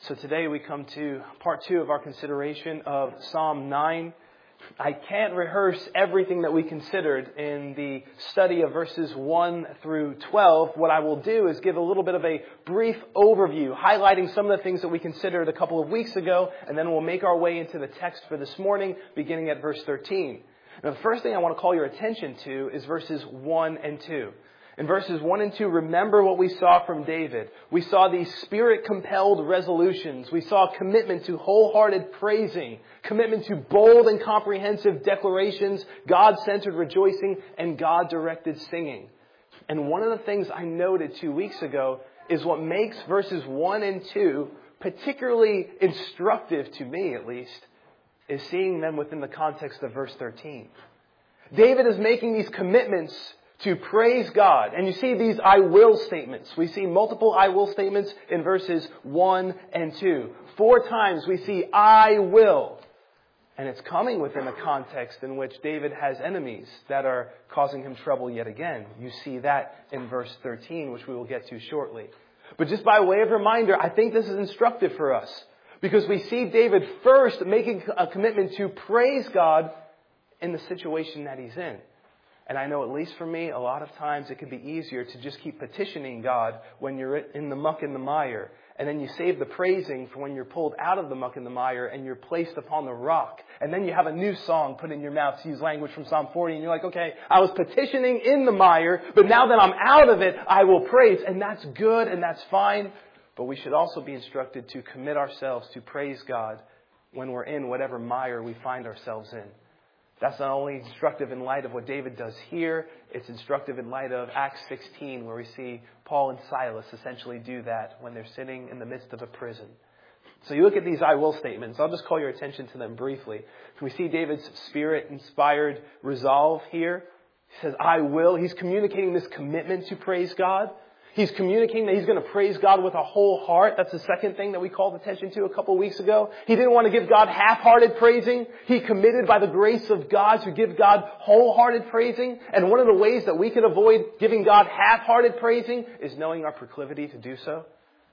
So today we come to part 2 of our consideration of Psalm 9. I can't rehearse everything that we considered in the study of verses 1 through 12. What I will do is give a little bit of a brief overview, highlighting some of the things that we considered a couple of weeks ago, and then we'll make our way into the text for this morning, beginning at verse 13. Now, the first thing I want to call your attention to is verses 1 and 2. In verses 1 and 2, remember what we saw from David. We saw these spirit-compelled resolutions. We saw commitment to wholehearted praising, commitment to bold and comprehensive declarations, God-centered rejoicing, and God-directed singing. And one of the things I noted 2 weeks ago is what makes verses 1 and 2 particularly instructive, to me at least, is seeing them within the context of verse 13. David is making these commitments to praise God. And you see these I will statements. We see multiple I will statements in verses 1 and 2. 4 times we see I will. And it's coming within a context in which David has enemies that are causing him trouble yet again. You see that in verse 13, which we will get to shortly. But just by way of reminder, I think this is instructive for us. Because we see David first making a commitment to praise God in the situation that he's in. And I know, at least for me, a lot of times it can be easier to just keep petitioning God when you're in the muck and the mire. And then you save the praising for when you're pulled out of the muck and the mire and you're placed upon the rock. And then you have a new song put in your mouth, to use language from Psalm 40. And you're like, okay, I was petitioning in the mire, but now that I'm out of it, I will praise. And that's good and that's fine. But we should also be instructed to commit ourselves to praise God when we're in whatever mire we find ourselves in. That's not only instructive in light of what David does here, it's instructive in light of Acts 16, where we see Paul and Silas essentially do that when they're sitting in the midst of a prison. So you look at these I will statements. I'll just call your attention to them briefly. We see David's spirit-inspired resolve here. He says, I will. He's communicating this commitment to praise God. He's communicating that he's going to praise God with a whole heart. That's the second thing that we called attention to a couple of weeks ago. He didn't want to give God half-hearted praising. He committed by the grace of God to give God wholehearted praising. And one of the ways that we can avoid giving God half-hearted praising is knowing our proclivity to do so.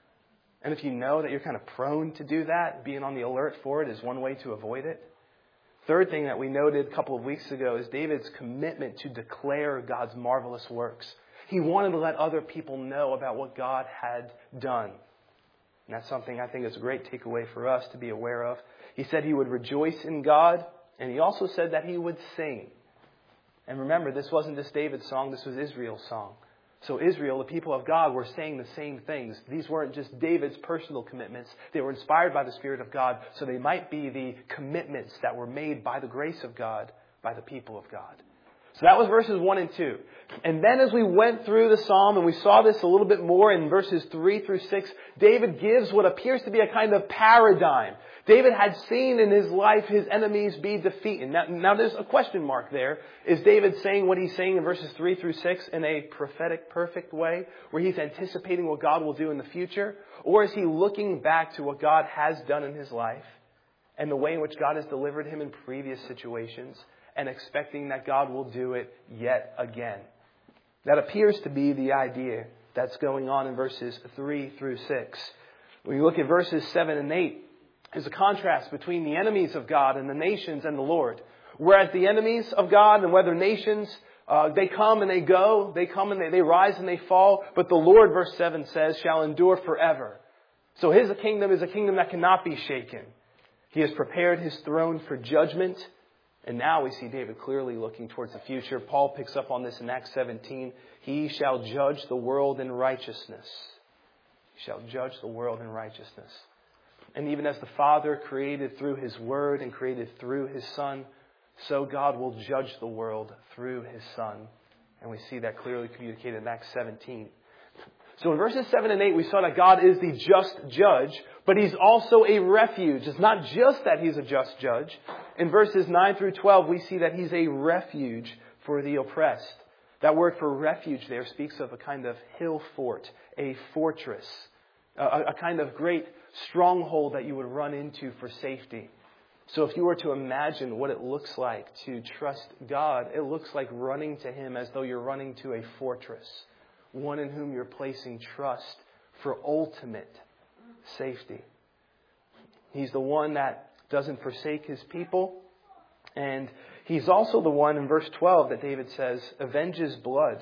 And if you know that you're kind of prone to do that, being on the alert for it is one way to avoid it. Third thing that we noted a couple of weeks ago is David's commitment to declare God's marvelous works. He wanted to let other people know about what God had done. And that's something I think is a great takeaway for us to be aware of. He said he would rejoice in God, and he also said that he would sing. And remember, this wasn't just David's song, this was Israel's song. So Israel, the people of God, were saying the same things. These weren't just David's personal commitments. They were inspired by the Spirit of God, so they might be the commitments that were made by the grace of God, by the people of God. So that was verses 1 and 2. And then as we went through the psalm, and we saw this a little bit more in verses 3 through 6, David gives what appears to be a kind of paradigm. David had seen in his life his enemies be defeated. Now there's a question mark there. Is David saying what he's saying in verses 3 through 6 in a prophetic, perfect way, where he's anticipating what God will do in the future? Or is he looking back to what God has done in his life and the way in which God has delivered him in previous situations, and expecting that God will do it yet again? That appears to be the idea that's going on in verses 3 through 6. When you look at verses 7 and 8, there's a contrast between the enemies of God and the nations and the Lord. Whereas the enemies of God and whether nations, they come and they go, they come and they rise and they fall, but the Lord, verse 7 says, shall endure forever. So his kingdom is a kingdom that cannot be shaken. He has prepared his throne for judgment. And now we see David clearly looking towards the future. Paul picks up on this in Acts 17. He shall judge the world in righteousness. He shall judge the world in righteousness. And even as the Father created through His Word and created through His Son, so God will judge the world through His Son. And we see that clearly communicated in Acts 17. So in verses 7 and 8, we saw that God is the just judge, but He's also a refuge. It's not just that He's a just judge. In verses 9 through 12, we see that He's a refuge for the oppressed. That word for refuge there speaks of a kind of hill fort, a fortress, a kind of great stronghold that you would run into for safety. So if you were to imagine what it looks like to trust God, it looks like running to Him as though you're running to a fortress, one in whom you're placing trust for ultimate safety. He's the one that doesn't forsake His people. And He's also the one in verse 12 that David says, avenges blood.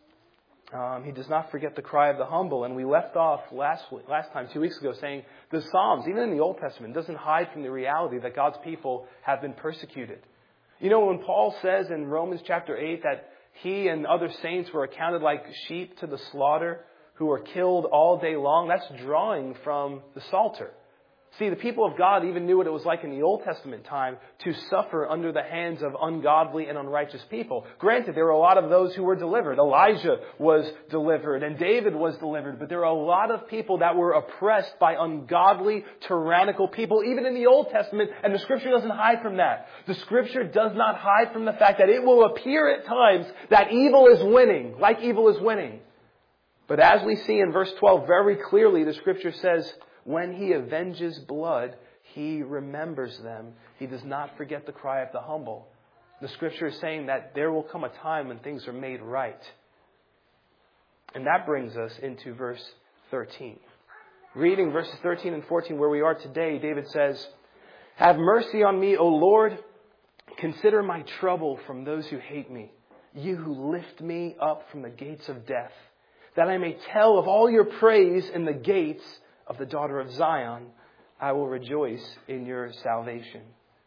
He does not forget the cry of the humble. And we left off last time, 2 weeks ago, saying the Psalms, even in the Old Testament, doesn't hide from the reality that God's people have been persecuted. You know, when Paul says in Romans chapter 8 that he and other saints were accounted like sheep to the slaughter, who were killed all day long, that's drawing from the Psalter. See, the people of God even knew what it was like in the Old Testament time to suffer under the hands of ungodly and unrighteous people. Granted, there were a lot of those who were delivered. Elijah was delivered and David was delivered. But there were a lot of people that were oppressed by ungodly, tyrannical people, even in the Old Testament. And the Scripture doesn't hide from that. The Scripture does not hide from the fact that it will appear at times that evil is winning, like evil is winning. But as we see in verse 12 very clearly, the Scripture says, when He avenges blood, He remembers them. He does not forget the cry of the humble. The Scripture is saying that there will come a time when things are made right. And that brings us into verse 13. Reading verses 13 and 14 where we are today, David says, have mercy on me, O Lord. Consider my trouble from those who hate me. You who lift me up from the gates of death, that I may tell of all your praise in the gates of the daughter of Zion. I will rejoice in your salvation.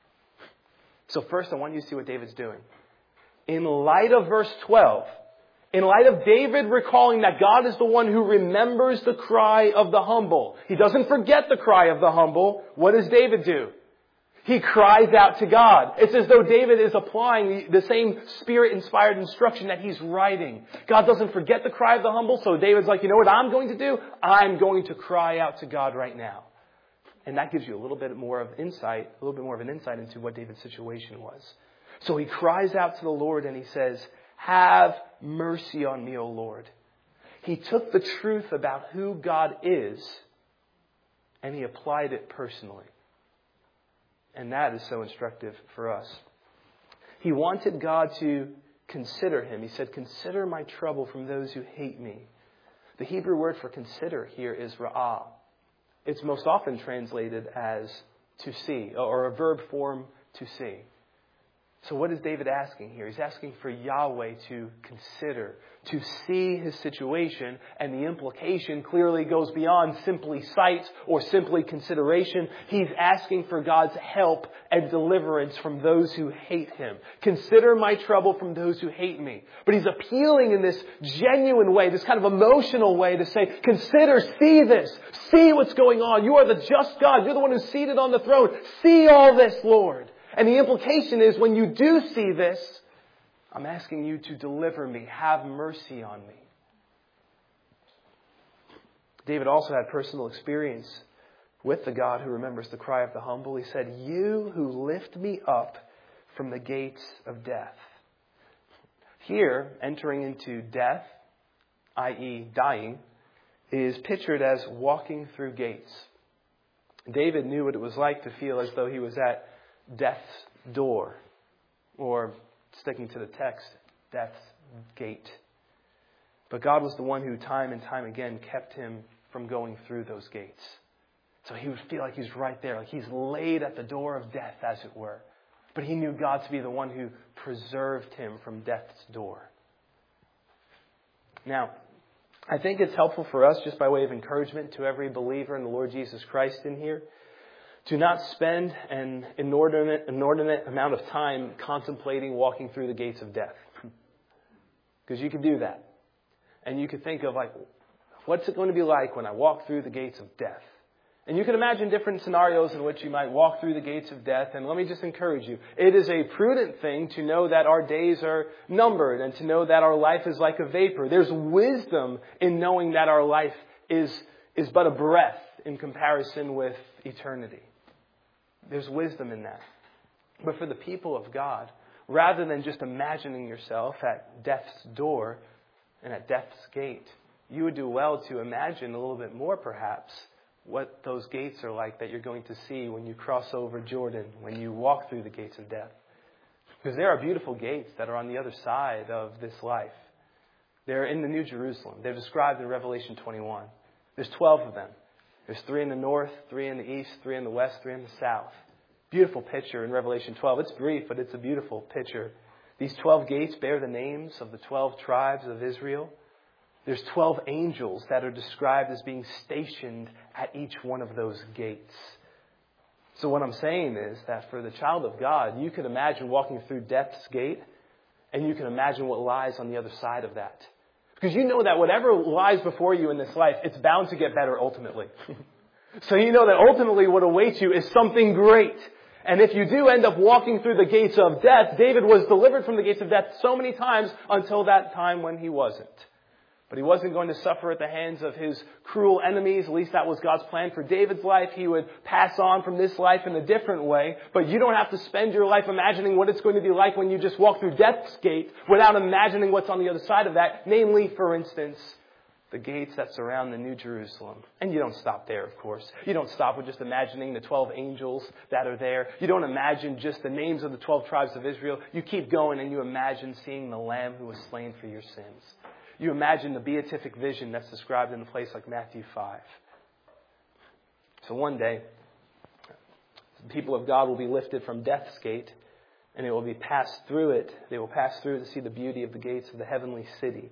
So first, I want you to see what David's doing. In light of verse 12, in light of David recalling that God is the one who remembers the cry of the humble, he doesn't forget the cry of the humble. What does David do? He cries out to God. It's as though David is applying the same Spirit-inspired instruction that he's writing. God doesn't forget the cry of the humble, so David's like, you know what I'm going to do? I'm going to cry out to God right now. And that gives you a little bit more of an insight into what David's situation was. So he cries out to the Lord and he says, have mercy on me, O Lord. He took the truth about who God is and he applied it personally. And that is so instructive for us. He wanted God to consider him. He said, consider my trouble from those who hate me. The Hebrew word for consider here is ra'ah. It's most often translated as to see, or a verb form to see. So what is David asking here? He's asking for Yahweh to consider, to see his situation, and the implication clearly goes beyond simply sight or simply consideration. He's asking for God's help and deliverance from those who hate him. Consider my trouble from those who hate me. But he's appealing in this genuine way, this kind of emotional way to say, consider, see this, see what's going on. You are the just God. You're the one who's seated on the throne. See all this, Lord. And the implication is when you do see this, I'm asking you to deliver me. Have mercy on me. David also had personal experience with the God who remembers the cry of the humble. He said, you who lift me up from the gates of death. Here, entering into death, i.e. dying, is pictured as walking through gates. David knew what it was like to feel as though he was at death's door, or sticking to the text, death's gate. But God was the one who time and time again kept him from going through those gates. So he would feel like he's right there, like he's laid at the door of death, as it were. But he knew God to be the one who preserved him from death's door. Now, I think it's helpful for us, just by way of encouragement to every believer in the Lord Jesus Christ in here, to not spend an inordinate amount of time contemplating walking through the gates of death. Because you could do that. And you could think of like, what's it going to be like when I walk through the gates of death? And you can imagine different scenarios in which you might walk through the gates of death. And let me just encourage you. It is a prudent thing to know that our days are numbered and to know that our life is like a vapor. There's wisdom in knowing that our life is but a breath in comparison with eternity. There's wisdom in that. But for the people of God, rather than just imagining yourself at death's door and at death's gate, you would do well to imagine a little bit more, perhaps, what those gates are like that you're going to see when you cross over Jordan, when you walk through the gates of death. Because there are beautiful gates that are on the other side of this life. They're in the New Jerusalem. They're described in Revelation 21. There's 12 of them. There's 3 in the north, 3 in the east, 3 in the west, 3 in the south. Beautiful picture in Revelation 12. It's brief, but it's a beautiful picture. These 12 gates bear the names of the 12 tribes of Israel. There's 12 angels that are described as being stationed at each one of those gates. So what I'm saying is that for the child of God, you can imagine walking through death's gate, and you can imagine what lies on the other side of that. Because you know that whatever lies before you in this life, it's bound to get better ultimately. So you know that ultimately what awaits you is something great. And if you do end up walking through the gates of death, David was delivered from the gates of death so many times until that time when he wasn't. But he wasn't going to suffer at the hands of his cruel enemies. At least that was God's plan for David's life. He would pass on from this life in a different way. But you don't have to spend your life imagining what it's going to be like when you just walk through death's gate without imagining what's on the other side of that. Namely, for instance, the gates that surround the New Jerusalem. And you don't stop there, of course. You don't stop with just imagining the 12 angels that are there. You don't imagine just the names of the 12 tribes of Israel. You keep going and you imagine seeing the Lamb who was slain for your sins. You imagine the beatific vision that's described in a place like Matthew 5. So one day, the people of God will be lifted from death's gate, and it will be passed through it. They will pass through to see the beauty of the gates of the heavenly city.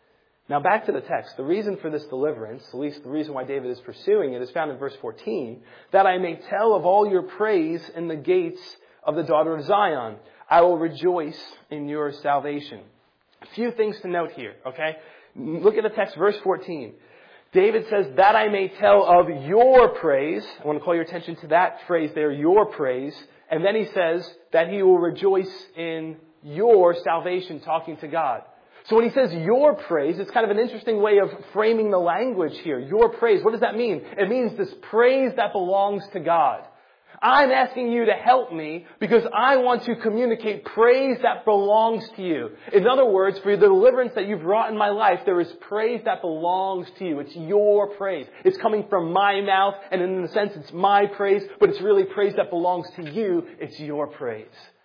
Now back to the text. The reason for this deliverance, at least the reason why David is pursuing it, is found in verse 14. That I may tell of all your praise in the gates of the daughter of Zion. I will rejoice in your salvation. A few things to note here, okay? Look at the text, verse 14. David says, that I may tell of your praise. I want to call your attention to that phrase there, your praise. And then he says that he will rejoice in your salvation, talking to God. So when he says your praise, it's kind of an interesting way of framing the language here. Your praise, what does that mean? It means this praise that belongs to God. I'm asking you to help me because I want to communicate praise that belongs to you. In other words, for the deliverance that you've wrought in my life, there is praise that belongs to you. It's your praise. It's coming from my mouth, and in a sense it's my praise, but it's really praise that belongs to you. It's your praise.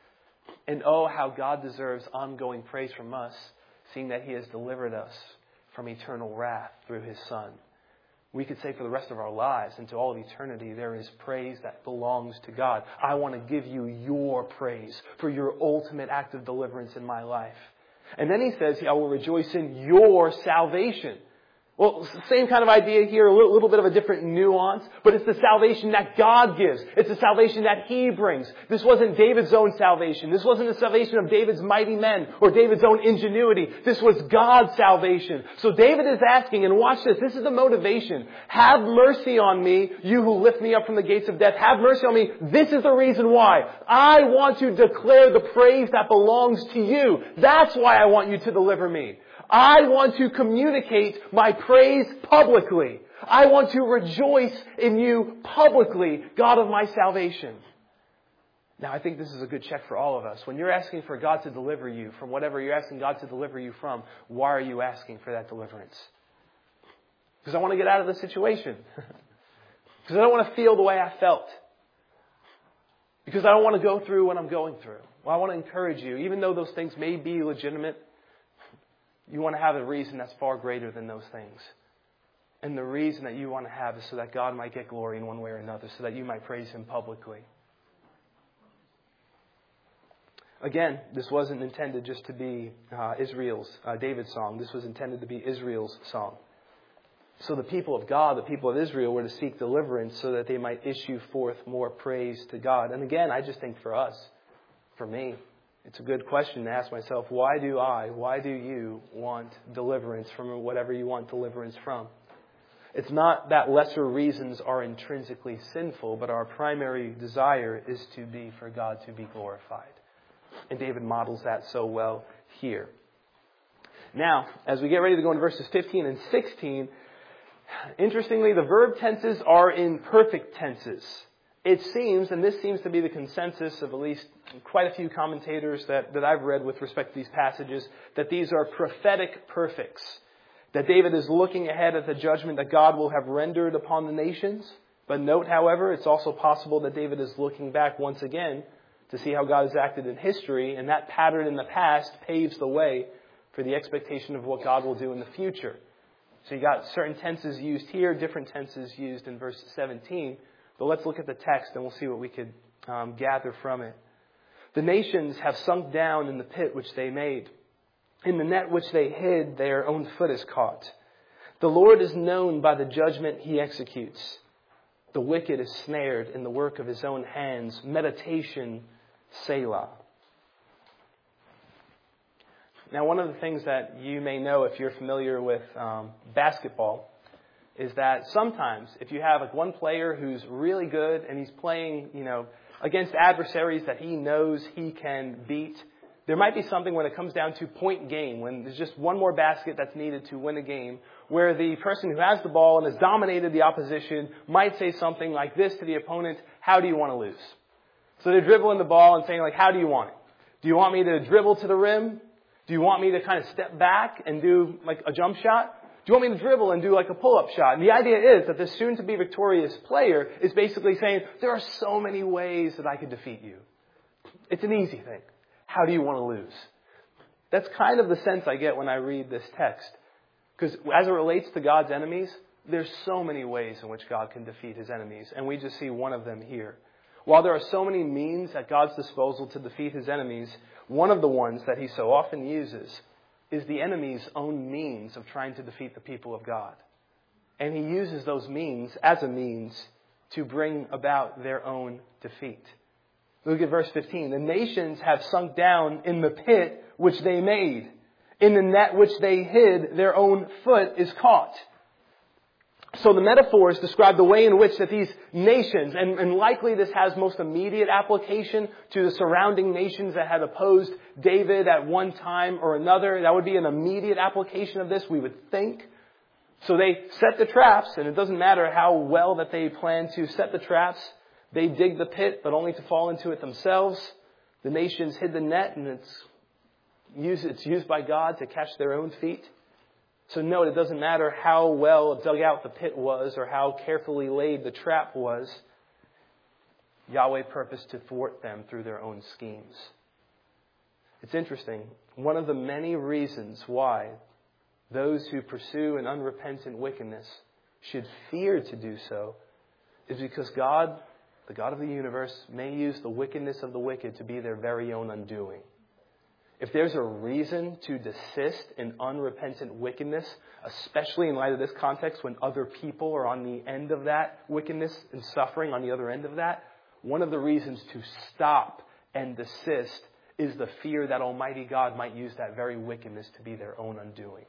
And oh, how God deserves ongoing praise from us, seeing that He has delivered us from eternal wrath through His Son. We could say for the rest of our lives, into all of eternity, there is praise that belongs to God. I want to give you your praise for your ultimate act of deliverance in my life. And then he says, I will rejoice in your salvation. Well, same kind of idea here, a little bit of a different nuance, but it's the salvation that God gives. It's the salvation that He brings. This wasn't David's own salvation. This wasn't the salvation of David's mighty men or David's own ingenuity. This was God's salvation. So David is asking, and watch this, this is the motivation. Have mercy on me, you who lift me up from the gates of death. Have mercy on me. This is the reason why. I want to declare the praise that belongs to you. That's why I want you to deliver me. I want to communicate my praise publicly. I want to rejoice in you publicly, God of my salvation. Now, I think this is a good check for all of us. When you're asking for God to deliver you from whatever you're asking God to deliver you from, why are you asking for that deliverance? Because I want to get out of the situation. Because I don't want to feel the way I felt. Because I don't want to go through what I'm going through. Well, I want to encourage you, even though those things may be legitimate, you want to have a reason that's far greater than those things. And the reason that you want to have is so that God might get glory in one way or another, so that you might praise Him publicly. Again, this wasn't intended just to be David's song. This was intended to be Israel's song. So the people of God, the people of Israel, were to seek deliverance so that they might issue forth more praise to God. And again, I just think for us, for me, it's a good question to ask myself, why do you want deliverance from whatever you want deliverance from? It's not that lesser reasons are intrinsically sinful, but our primary desire is for God to be glorified. And David models that so well here. Now, as we get ready to go into verses 15 and 16, interestingly, the verb tenses are in perfect tenses. It seems, and this seems to be the consensus of at least quite a few commentators that I've read with respect to these passages, that these are prophetic perfects. That David is looking ahead at the judgment that God will have rendered upon the nations. But note, however, it's also possible that David is looking back once again to see how God has acted in history, and that pattern in the past paves the way for the expectation of what God will do in the future. So you got certain tenses used here, different tenses used in verse 17. But let's look at the text and we'll see what we could gather from it. The nations have sunk down in the pit which they made. In the net which they hid, their own foot is caught. The Lord is known by the judgment he executes. The wicked is snared in the work of his own hands. Meditation, Selah. Now, one of the things that you may know if you're familiar with basketball is that sometimes if you have one player who's really good and he's playing, against adversaries that he knows he can beat, there might be something when it comes down to point game, when there's just one more basket that's needed to win a game, where the person who has the ball and has dominated the opposition might say something like this to the opponent: how do you want to lose? So they're dribbling the ball and saying, how do you want it? Do you want me to dribble to the rim? Do you want me to kind of step back and do a jump shot? Do you want me to dribble and do a pull-up shot? And the idea is that the soon-to-be victorious player is basically saying, there are so many ways that I could defeat you. It's an easy thing. How do you want to lose? That's kind of the sense I get when I read this text. Because as it relates to God's enemies, there's so many ways in which God can defeat his enemies. And we just see one of them here. While there are so many means at God's disposal to defeat his enemies, one of the ones that he so often uses is the enemy's own means of trying to defeat the people of God. And he uses those means as a means to bring about their own defeat. Look at verse 15. The nations have sunk down in the pit which they made. In the net which they hid, their own foot is caught. So the metaphors describe the way in which that these nations, and likely this has most immediate application to the surrounding nations that had opposed David at one time or another. That would be an immediate application of this, we would think. So they set the traps, and it doesn't matter how well that they plan to set the traps. They dig the pit, but only to fall into it themselves. The nations hid the net, and it's used by God to catch their own feet. So note, it doesn't matter how well dug out the pit was or how carefully laid the trap was. Yahweh purposed to thwart them through their own schemes. It's interesting. One of the many reasons why those who pursue an unrepentant wickedness should fear to do so is because God, the God of the universe, may use the wickedness of the wicked to be their very own undoing. If there's a reason to desist in unrepentant wickedness, especially in light of this context when other people are on the end of that wickedness and suffering on the other end of that, one of the reasons to stop and desist is the fear that Almighty God might use that very wickedness to be their own undoing.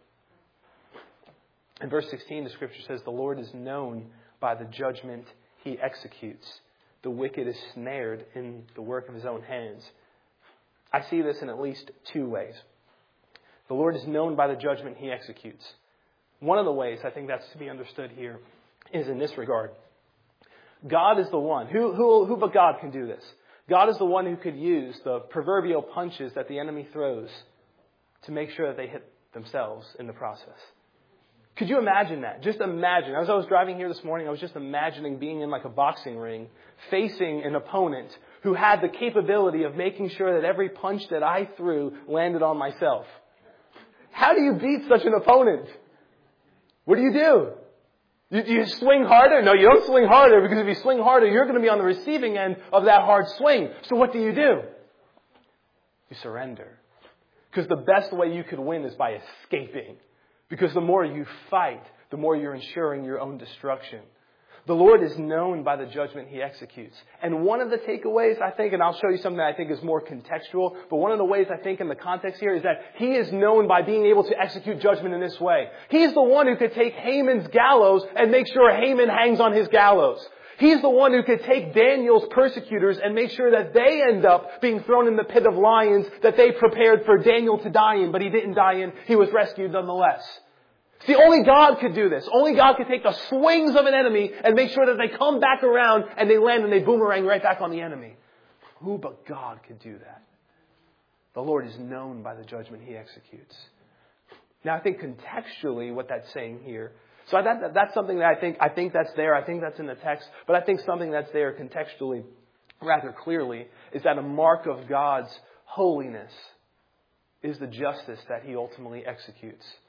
In verse 16, the scripture says, the Lord is known by the judgment he executes. The wicked is snared in the work of his own hands. I see this in at least two ways. The Lord is known by the judgment he executes. One of the ways I think that's to be understood here is in this regard. God is the one. Who but God can do this? God is the one who could use the proverbial punches that the enemy throws to make sure that they hit themselves in the process. Could you imagine that? Just imagine. As I was driving here this morning, I was just imagining being in a boxing ring, facing an opponent who had the capability of making sure that every punch that I threw landed on myself. How do you beat such an opponent? What do? You swing harder? No, you don't swing harder, because if you swing harder, you're going to be on the receiving end of that hard swing. So what do? You surrender. Because the best way you could win is by escaping. Because the more you fight, the more you're ensuring your own destruction. The Lord is known by the judgment he executes. And one of the takeaways, I think, and I'll show you something that I think is more contextual, but one of the ways I think in the context here is that he is known by being able to execute judgment in this way. He's the one who could take Haman's gallows and make sure Haman hangs on his gallows. He's the one who could take Daniel's persecutors and make sure that they end up being thrown in the pit of lions that they prepared for Daniel to die in, but he didn't die in. He was rescued nonetheless. See, only God could do this. Only God could take the swings of an enemy and make sure that they come back around and they land and they boomerang right back on the enemy. Who but God could do that? The Lord is known by the judgment he executes. Now, I think contextually what that's saying here, so that's something that I think that's there. I think that's in the text. But I think something that's there contextually rather clearly is that a mark of God's holiness is the justice that he ultimately executes.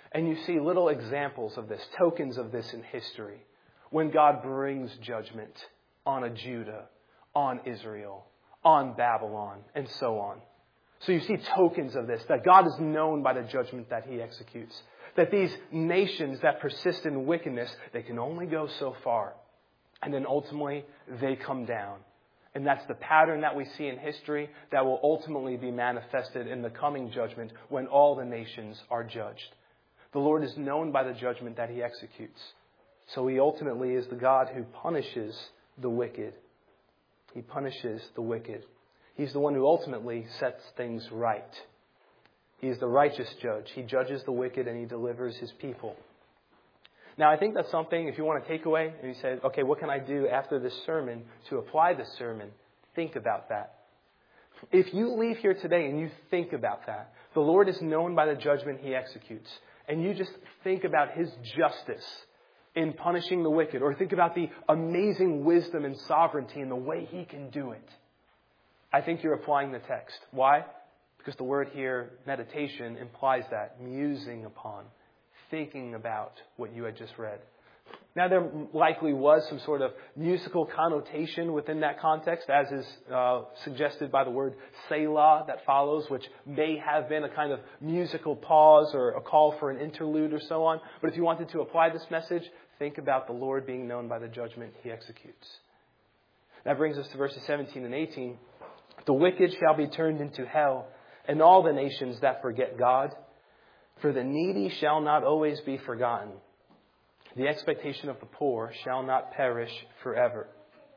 And you see little examples of this, tokens of this in history, when God brings judgment on a Judah, on Israel, on Babylon, and so on. So you see tokens of this, that God is known by the judgment that He executes. That these nations that persist in wickedness, they can only go so far. And then ultimately, they come down. And that's the pattern that we see in history that will ultimately be manifested in the coming judgment when all the nations are judged. The Lord is known by the judgment that He executes. So He ultimately is the God who punishes the wicked. He punishes the wicked. He's the one who ultimately sets things right. He is the righteous judge. He judges the wicked and He delivers His people. Now, I think that's something, if you want to take away, and you say, okay, what can I do after this sermon to apply this sermon? Think about that. If you leave here today and you think about that, the Lord is known by the judgment He executes. And you just think about His justice in punishing the wicked, or think about the amazing wisdom and sovereignty in the way He can do it. I think you're applying the text. Why? Because the word here, meditation, implies that. Musing upon, thinking about what you had just read. Now, there likely was some sort of musical connotation within that context, as is suggested by the word Selah that follows, which may have been a kind of musical pause or a call for an interlude or so on. But if you wanted to apply this message, think about the Lord being known by the judgment He executes. That brings us to verses 17 and 18. The wicked shall be turned into hell, and all the nations that forget God. For the needy shall not always be forgotten. The expectation of the poor shall not perish forever.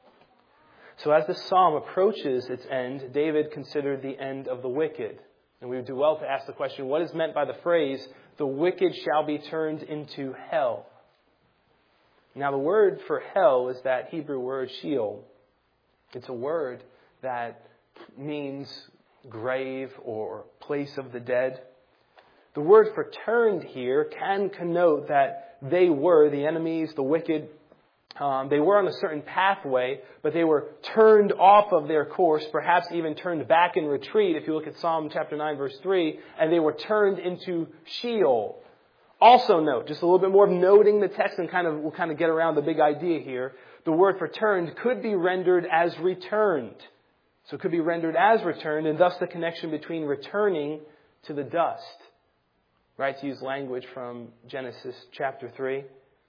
So as the psalm approaches its end, David considered the end of the wicked. And we would do well to ask the question, what is meant by the phrase, the wicked shall be turned into hell? Now, the word for hell is that Hebrew word Sheol. It's a word that means grave or place of the dead. The word for turned here can connote that they were, the enemies, the wicked, they were on a certain pathway, but they were turned off of their course, perhaps even turned back in retreat, if you look at Psalm chapter 9, verse 3, and they were turned into Sheol. Also note, just a little bit more of noting the text, and we'll kind of get around the big idea here. The word for turned could be rendered as returned. So it could be rendered as returned, and thus the connection between returning to the dust. Right, to use language from Genesis chapter 3.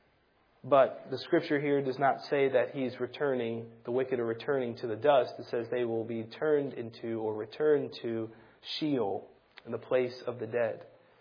But the scripture here does not say that He's returning, the wicked are returning to the dust. It says they will be turned into or returned to Sheol, in the place of the dead.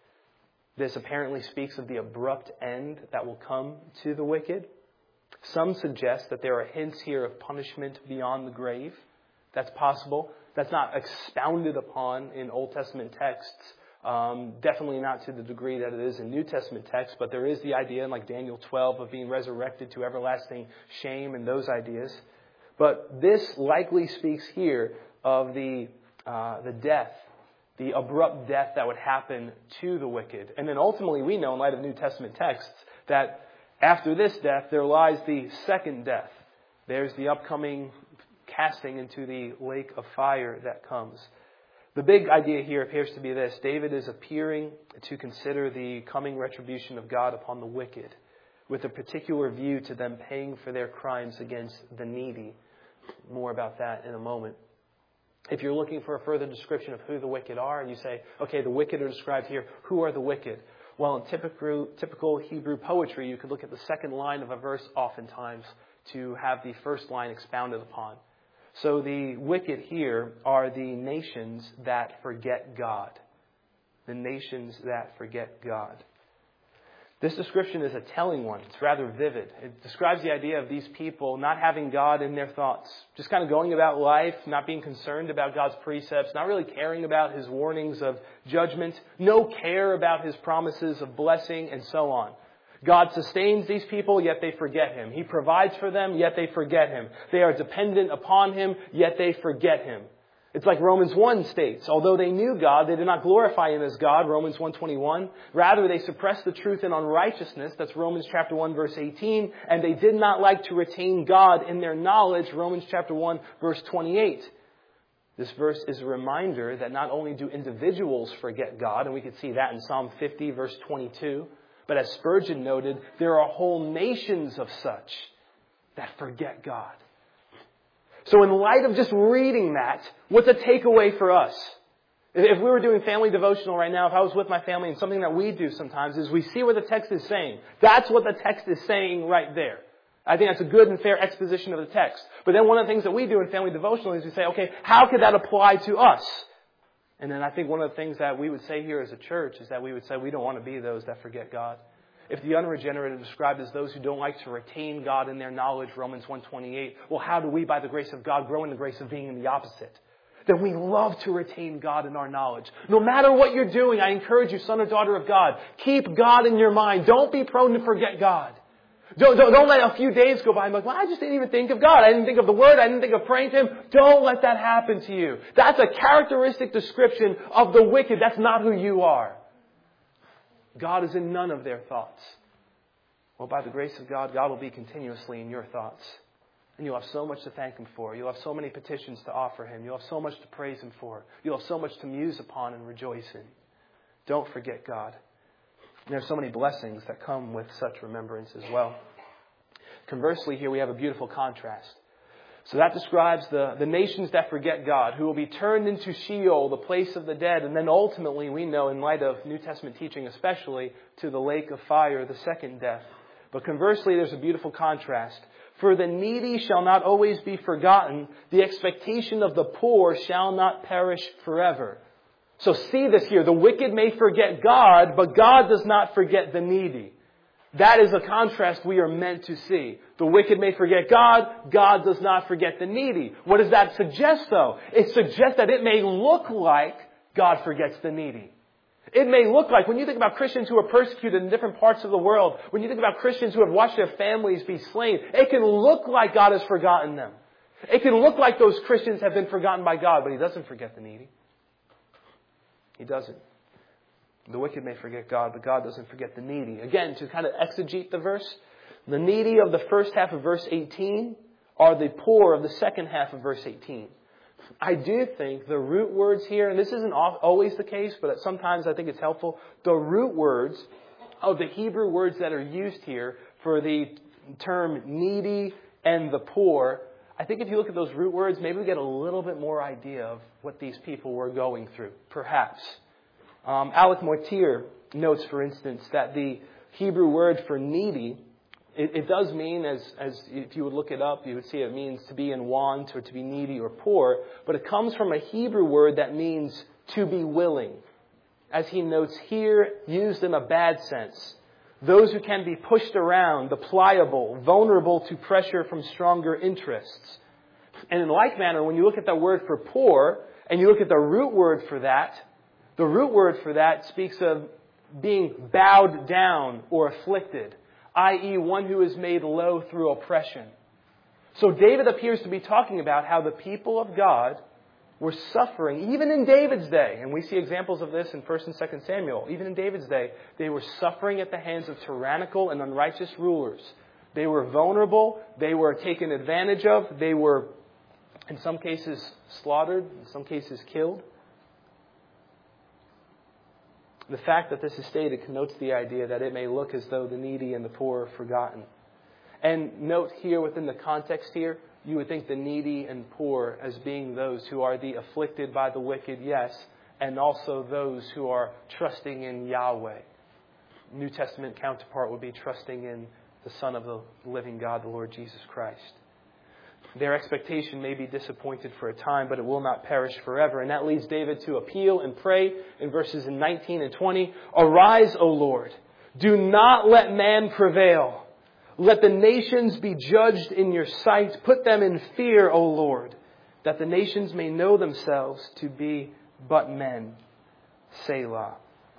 This apparently speaks of the abrupt end that will come to the wicked. Some suggest that there are hints here of punishment beyond the grave. That's possible. That's not expounded upon in Old Testament texts. Definitely not to the degree that it is in New Testament texts, but there is the idea in like Daniel 12 of being resurrected to everlasting shame and those ideas. But this likely speaks here of the death, the abrupt death that would happen to the wicked. And then ultimately we know in light of New Testament texts that after this death there lies the second death. There's the upcoming casting into the lake of fire that comes. The big idea here appears to be this. David is appearing to consider the coming retribution of God upon the wicked, with a particular view to them paying for their crimes against the needy. More about that in a moment. If you're looking for a further description of who the wicked are, and you say, okay, the wicked are described here, who are the wicked? Well, in typical Hebrew poetry, you could look at the second line of a verse oftentimes to have the first line expounded upon. So the wicked here are the nations that forget God. The nations that forget God. This description is a telling one. It's rather vivid. It describes the idea of these people not having God in their thoughts. Just kind of going about life, not being concerned about God's precepts, not really caring about His warnings of judgment, no care about His promises of blessing, and so on. God sustains these people, yet they forget Him. He provides for them, yet they forget Him. They are dependent upon Him, yet they forget Him. It's like Romans 1 states, although they knew God, they did not glorify Him as God, Romans 1:21. Rather, they suppressed the truth in unrighteousness, that's Romans chapter 1, verse 18. And they did not like to retain God in their knowledge, Romans chapter 1, verse 28. This verse is a reminder that not only do individuals forget God, and we can see that in Psalm 50, verse 22, but as Spurgeon noted, there are whole nations of such that forget God. So in light of just reading that, what's a takeaway for us? If we were doing family devotional right now, if I was with my family, and something that we do sometimes is we see what the text is saying. That's what the text is saying right there. I think that's a good and fair exposition of the text. But then one of the things that we do in family devotional is we say, okay, how could that apply to us? And then I think one of the things that we would say here as a church is that we would say we don't want to be those that forget God. If the unregenerate are described as those who don't like to retain God in their knowledge, Romans 1:28, well, how do we, by the grace of God, grow in the grace of being in the opposite? Then we love to retain God in our knowledge. No matter what you're doing, I encourage you, son or daughter of God, keep God in your mind. Don't be prone to forget God. Don't let a few days go by and be like, well, I just didn't even think of God. I didn't think of the Word. I didn't think of praying to Him. Don't let that happen to you. That's a characteristic description of the wicked. That's not who you are. God is in none of their thoughts. Well, by the grace of God, God will be continuously in your thoughts. And you'll have so much to thank Him for. You'll have so many petitions to offer Him. You'll have so much to praise Him for. You'll have so much to muse upon and rejoice in. Don't forget God. And there are so many blessings that come with such remembrance as well. Conversely, here we have a beautiful contrast. So that describes the nations that forget God, who will be turned into Sheol, the place of the dead, and then ultimately, we know, in light of New Testament teaching especially, to the lake of fire, the second death. But conversely, there's a beautiful contrast. For the needy shall not always be forgotten. The expectation of the poor shall not perish forever. So see this here. The wicked may forget God, but God does not forget the needy. That is a contrast we are meant to see. The wicked may forget God. God does not forget the needy. What does that suggest, though? It suggests that it may look like God forgets the needy. It may look like, when you think about Christians who are persecuted in different parts of the world, when you think about Christians who have watched their families be slain, it can look like God has forgotten them. It can look like those Christians have been forgotten by God, but He doesn't forget the needy. He doesn't. The wicked may forget God, but God doesn't forget the needy. Again, to kind of exegete the verse, the needy of the first half of verse 18 are the poor of the second half of verse 18. I do think the root words here, and this isn't always the case, but sometimes I think it's helpful, the root words of the Hebrew words that are used here for the term needy and the poor, I think if you look at those root words, maybe we get a little bit more idea of what these people were going through, perhaps. Alec Mortier notes, for instance, that the Hebrew word for needy, it does mean, as if you would look it up, you would see it means to be in want or to be needy or poor, but it comes from a Hebrew word that means to be willing. As he notes here, used in a bad sense. Those who can be pushed around, the pliable, vulnerable to pressure from stronger interests. And in like manner, when you look at the word for poor, and you look at the root word for that, the root word for that speaks of being bowed down or afflicted, i.e. one who is made low through oppression. So David appears to be talking about how the people of God were suffering, even in David's day. And we see examples of this in 1 and 2 Samuel. Even in David's day, they were suffering at the hands of tyrannical and unrighteous rulers. They were vulnerable. They were taken advantage of. They were, in some cases, slaughtered, in some cases, killed. The fact that this is stated connotes the idea that it may look as though the needy and the poor are forgotten. And note here, within the context here, you would think the needy and poor as being those who are the afflicted by the wicked, yes, and also those who are trusting in Yahweh. New Testament counterpart would be trusting in the Son of the living God, the Lord Jesus Christ. Their expectation may be disappointed for a time, but it will not perish forever. And that leads David to appeal and pray in verses 19 and 20. Arise, O Lord. Do not let man prevail. Let the nations be judged in your sight. Put them in fear, O Lord, that the nations may know themselves to be but men. Selah.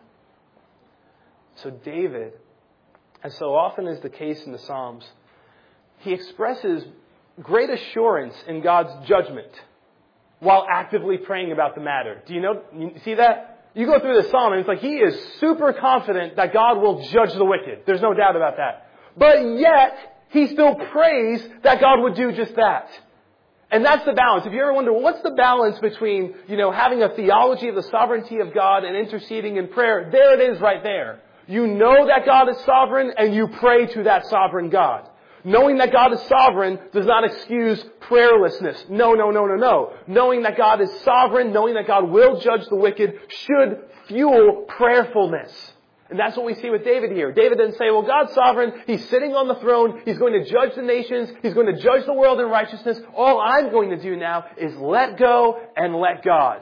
So David, as so often is the case in the Psalms, he expresses great assurance in God's judgment while actively praying about the matter. Do you see that? You go through the psalm and it's like he is super confident that God will judge the wicked. There's no doubt about that. But yet, he still prays that God would do just that. And that's the balance. If you ever wonder, what's the balance between, having a theology of the sovereignty of God and interceding in prayer? There it is right there. You know that God is sovereign and you pray to that sovereign God. Knowing that God is sovereign does not excuse prayerlessness. No. Knowing that God is sovereign, knowing that God will judge the wicked should fuel prayerfulness. And that's what we see with David here. David didn't say, well, God's sovereign. He's sitting on the throne. He's going to judge the nations. He's going to judge the world in righteousness. All I'm going to do now is let go and let God.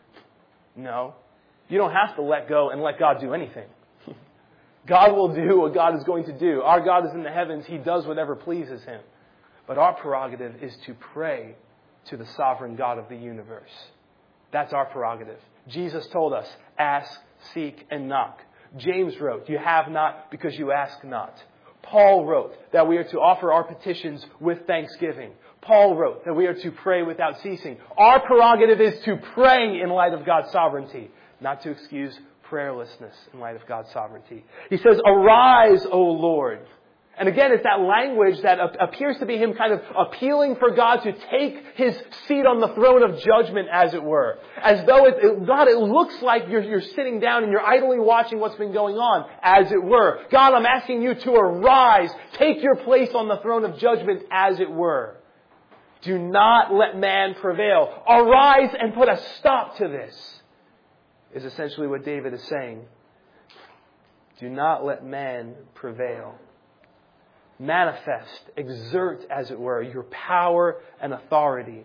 No. You don't have to let go and let God do anything. God will do what God is going to do. Our God is in the heavens. He does whatever pleases Him. But our prerogative is to pray to the sovereign God of the universe. That's our prerogative. Jesus told us, ask, seek, and knock. James wrote, you have not because you ask not. Paul wrote that we are to offer our petitions with thanksgiving. Paul wrote that we are to pray without ceasing. Our prerogative is to pray in light of God's sovereignty, not to excuse prayerlessness in light of God's sovereignty. He says, arise, O Lord. And again, it's that language that appears to be Him kind of appealing for God to take His seat on the throne of judgment, as it were. As though, God, it looks like you're sitting down and you're idly watching what's been going on, as it were. God, I'm asking you to arise. Take your place on the throne of judgment, as it were. Do not let man prevail. Arise and put a stop to this, is essentially what David is saying. Do not let man prevail. Manifest, exert, as it were, your power and authority.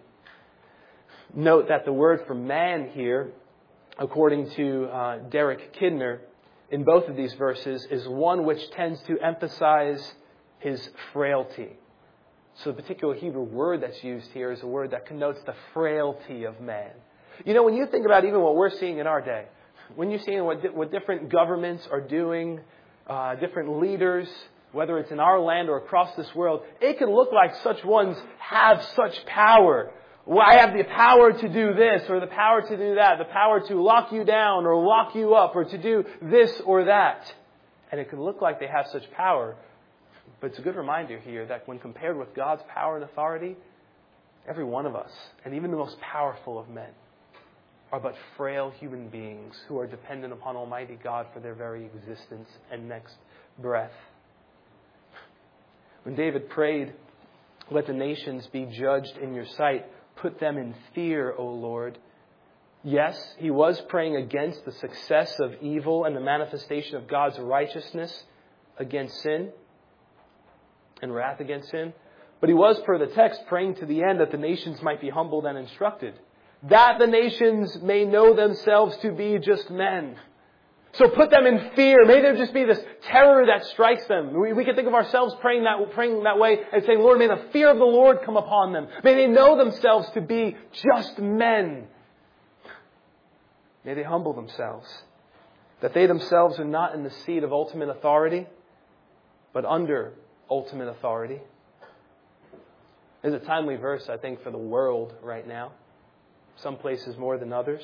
Note that the word for man here, according to Derek Kidner, in both of these verses, is one which tends to emphasize his frailty. So the particular Hebrew word that's used here is a word that connotes the frailty of man. When you think about even what we're seeing in our day, when you're seeing what different governments are doing, different leaders, whether it's in our land or across this world, it can look like such ones have such power. Well, I have the power to do this or the power to do that, the power to lock you down or lock you up or to do this or that. And it can look like they have such power. But it's a good reminder here that when compared with God's power and authority, every one of us, and even the most powerful of men, are but frail human beings who are dependent upon Almighty God for their very existence and next breath. When David prayed, let the nations be judged in your sight, put them in fear, O Lord. Yes, he was praying against the success of evil and the manifestation of God's righteousness against sin and wrath against sin. But he was, per the text, praying to the end that the nations might be humbled and instructed, that the nations may know themselves to be just men. So put them in fear. May there just be this terror that strikes them. We can think of ourselves praying that way and saying, Lord, may the fear of the Lord come upon them. May they know themselves to be just men. May they humble themselves. That they themselves are not in the seat of ultimate authority, but under ultimate authority. There's a timely verse, I think, for the world right now. Some places more than others.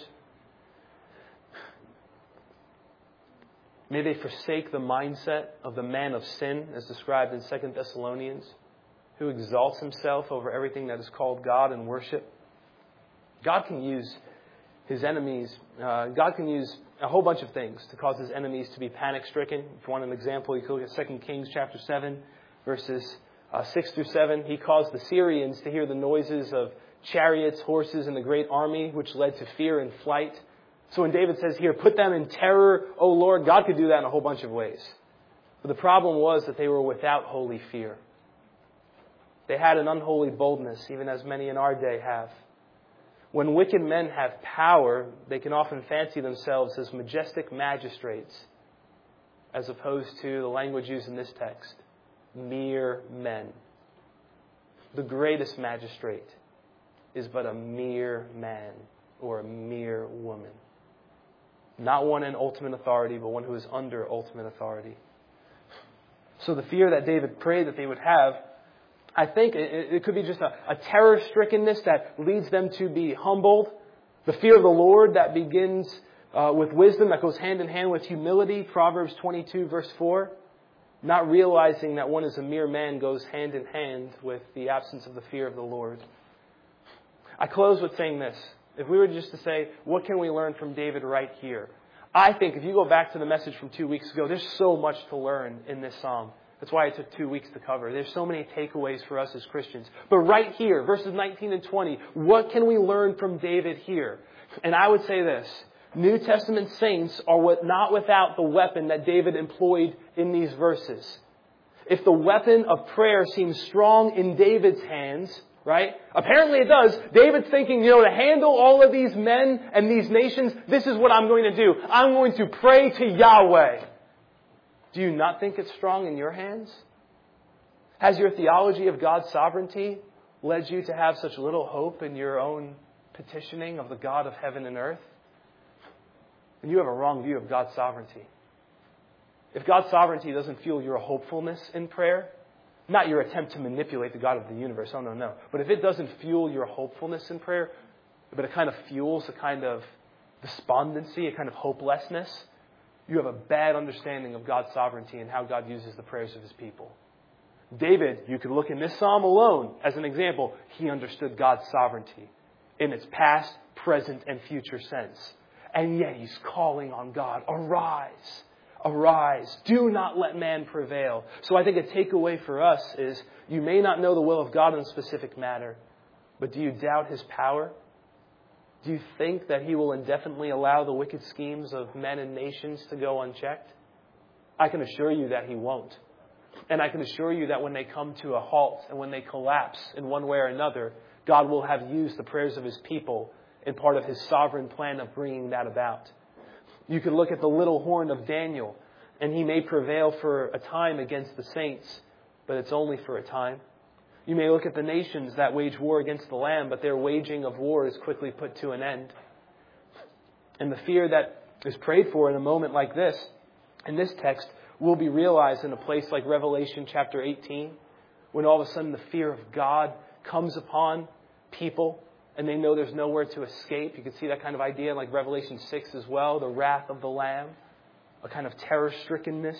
May they forsake the mindset of the man of sin, as described in 2 Thessalonians, who exalts himself over everything that is called God and worship. God can use His enemies. God can use a whole bunch of things to cause His enemies to be panic-stricken. If you want an example, you can look at 2 Kings chapter 7, verses 6 through 7. He caused the Syrians to hear the noises of chariots, horses, and the great army, which led to fear and flight. So when David says here, put them in terror, O Lord, God could do that in a whole bunch of ways. But the problem was that they were without holy fear. They had an unholy boldness, even as many in our day have. When wicked men have power, they can often fancy themselves as majestic magistrates, as opposed to the language used in this text, mere men. The greatest magistrate is but a mere man or a mere woman. Not one in ultimate authority, but one who is under ultimate authority. So the fear that David prayed that they would have, I think it could be just a terror-strickenness that leads them to be humbled. The fear of the Lord that begins with wisdom, that goes hand in hand with humility. Proverbs 22, verse 4. Not realizing that one is a mere man goes hand in hand with the absence of the fear of the Lord. I close with saying this. If we were just to say, what can we learn from David right here? I think if you go back to the message from 2 weeks ago, there's so much to learn in this psalm. That's why it took 2 weeks to cover. There's so many takeaways for us as Christians. But right here, verses 19 and 20, what can we learn from David here? And I would say this. New Testament saints are not without the weapon that David employed in these verses. If the weapon of prayer seems strong in David's hands, right? Apparently it does. David's thinking, to handle all of these men and these nations, this is what I'm going to do. I'm going to pray to Yahweh. Do you not think it's strong in your hands? Has your theology of God's sovereignty led you to have such little hope in your own petitioning of the God of heaven and earth? And you have a wrong view of God's sovereignty. If God's sovereignty doesn't fuel your hopefulness in prayer, not your attempt to manipulate the God of the universe, oh no. But if it doesn't fuel your hopefulness in prayer, but it kind of fuels a kind of despondency, a kind of hopelessness, you have a bad understanding of God's sovereignty and how God uses the prayers of His people. David, you could look in this psalm alone as an example. He understood God's sovereignty in its past, present, and future sense. And yet he's calling on God, arise, arise. Do not let man prevail. So I think a takeaway for us is you may not know the will of God in a specific matter, but do you doubt His power? Do you think that He will indefinitely allow the wicked schemes of men and nations to go unchecked? I can assure you that He won't. And I can assure you that when they come to a halt and when they collapse in one way or another, God will have used the prayers of His people in part of His sovereign plan of bringing that about. You can look at the little horn of Daniel, and he may prevail for a time against the saints, but it's only for a time. You may look at the nations that wage war against the Lamb, but their waging of war is quickly put to an end. And the fear that is prayed for in a moment like this, in this text, will be realized in a place like Revelation chapter 18, when all of a sudden the fear of God comes upon people, and they know there's nowhere to escape. You can see that kind of idea in like Revelation 6 as well, the wrath of the Lamb, a kind of terror-strickenness.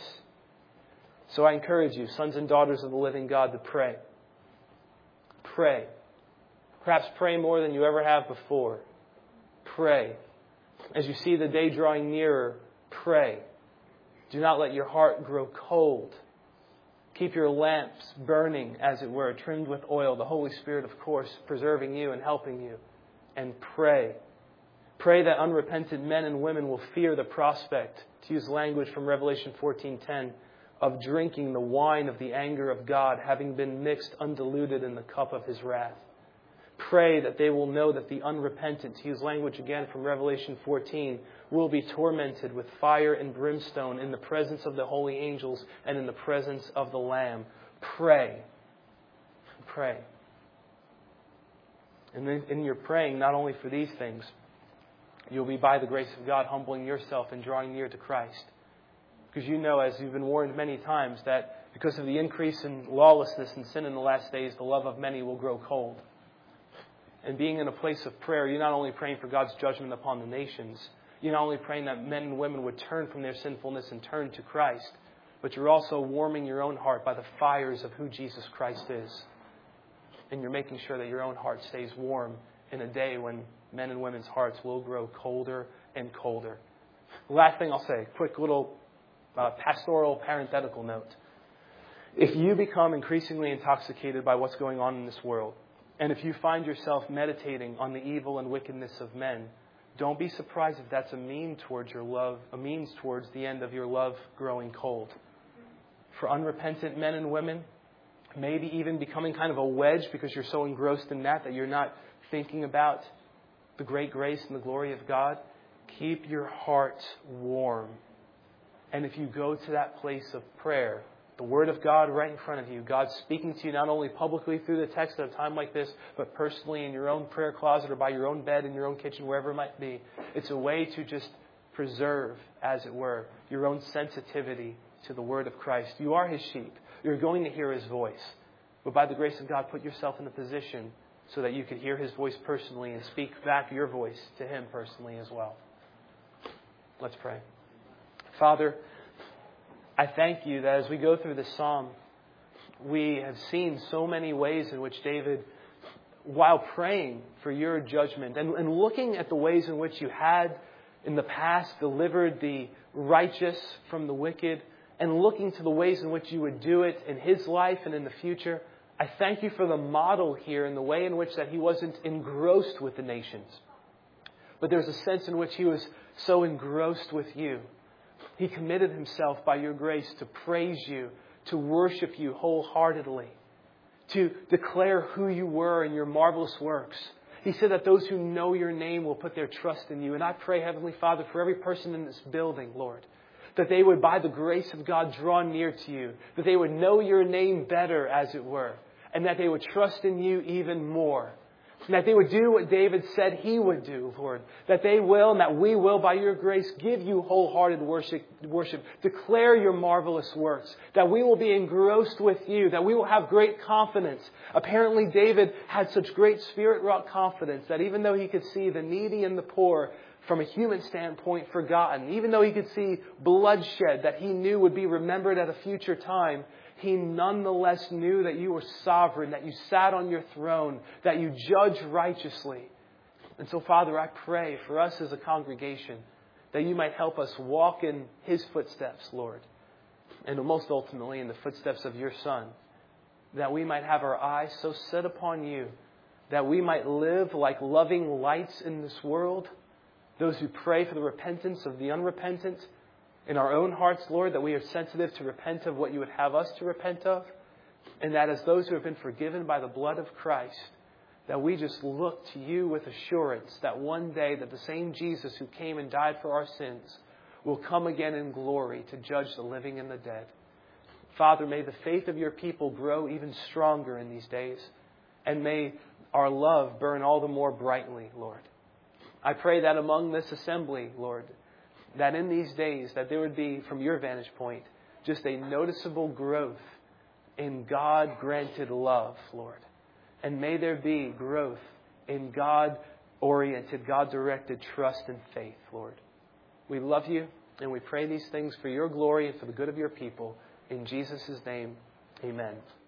So I encourage you, sons and daughters of the living God, to pray. Pray. Perhaps pray more than you ever have before. Pray. As you see the day drawing nearer, pray. Do not let your heart grow cold. Keep your lamps burning, as it were, trimmed with oil. The Holy Spirit, of course, preserving you and helping you. And pray. Pray that unrepentant men and women will fear the prospect, to use language from Revelation 14:10, of drinking the wine of the anger of God, having been mixed undiluted in the cup of His wrath. Pray that they will know that the unrepentant, to use language again from Revelation 14, will be tormented with fire and brimstone in the presence of the holy angels and in the presence of the Lamb. Pray. Pray. And then in your praying, not only for these things, you'll be, by the grace of God, humbling yourself and drawing near to Christ. Because you know, as you've been warned many times, that because of the increase in lawlessness and sin in the last days, the love of many will grow cold. And being in a place of prayer, you're not only praying for God's judgment upon the nations, you're not only praying that men and women would turn from their sinfulness and turn to Christ, but you're also warming your own heart by the fires of who Jesus Christ is. And you're making sure that your own heart stays warm in a day when men and women's hearts will grow colder and colder. The last thing I'll say, quick little pastoral parenthetical note. If you become increasingly intoxicated by what's going on in this world, and if you find yourself meditating on the evil and wickedness of men, don't be surprised if that's a means towards the end of your love growing cold. For unrepentant men and women, maybe even becoming kind of a wedge because you're so engrossed in that you're not thinking about the great grace and the glory of God. Keep your heart warm. And if you go to that place of prayer, the Word of God right in front of you, God speaking to you not only publicly through the text at a time like this, but personally in your own prayer closet or by your own bed, in your own kitchen, wherever it might be. It's a way to just preserve, as it were, your own sensitivity to the Word of Christ. You are His sheep. You're going to hear His voice. But by the grace of God, put yourself in a position so that you could hear His voice personally and speak back your voice to Him personally as well. Let's pray. Father, I thank You that as we go through this psalm, we have seen so many ways in which David while praying for your judgment and looking at the ways in which you had in the past delivered the righteous from the wicked, and looking to the ways in which you would do it in his life and in the future, I thank you for the model here in the way in which that he wasn't engrossed with the nations, but there's a sense in which he was so engrossed with you. He committed himself by your grace to praise you, to worship you wholeheartedly, to declare who you were and your marvelous works. He said that those who know your name will put their trust in you. And I pray, Heavenly Father, for every person in this building, Lord, that they would, by the grace of God, draw near to you, that they would know your name better, as it were, and that they would trust in you even more. And that they would do what David said he would do, Lord. That they will and that we will, by your grace, give you wholehearted worship. Declare your marvelous works. That we will be engrossed with you. That we will have great confidence. Apparently David had such great spirit-wrought confidence that even though he could see the needy and the poor from a human standpoint forgotten, even though he could see bloodshed that he knew would be remembered at a future time, he nonetheless knew that you were sovereign, that you sat on your throne, that you judge righteously. And so, Father, I pray for us as a congregation that you might help us walk in his footsteps, Lord, and most ultimately in the footsteps of your Son, that we might have our eyes so set upon you, that we might live like loving lights in this world, those who pray for the repentance of the unrepentant, in our own hearts, Lord, that we are sensitive to repent of what you would have us to repent of. And that as those who have been forgiven by the blood of Christ, that we just look to you with assurance that one day that the same Jesus who came and died for our sins will come again in glory to judge the living and the dead. Father, may the faith of your people grow even stronger in these days. And may our love burn all the more brightly, Lord. I pray that among this assembly, Lord, that in these days, that there would be, from your vantage point, just a noticeable growth in God-granted love, Lord. And may there be growth in God-oriented, God-directed trust and faith, Lord. We love you, and we pray these things for your glory and for the good of your people. In Jesus' name, amen.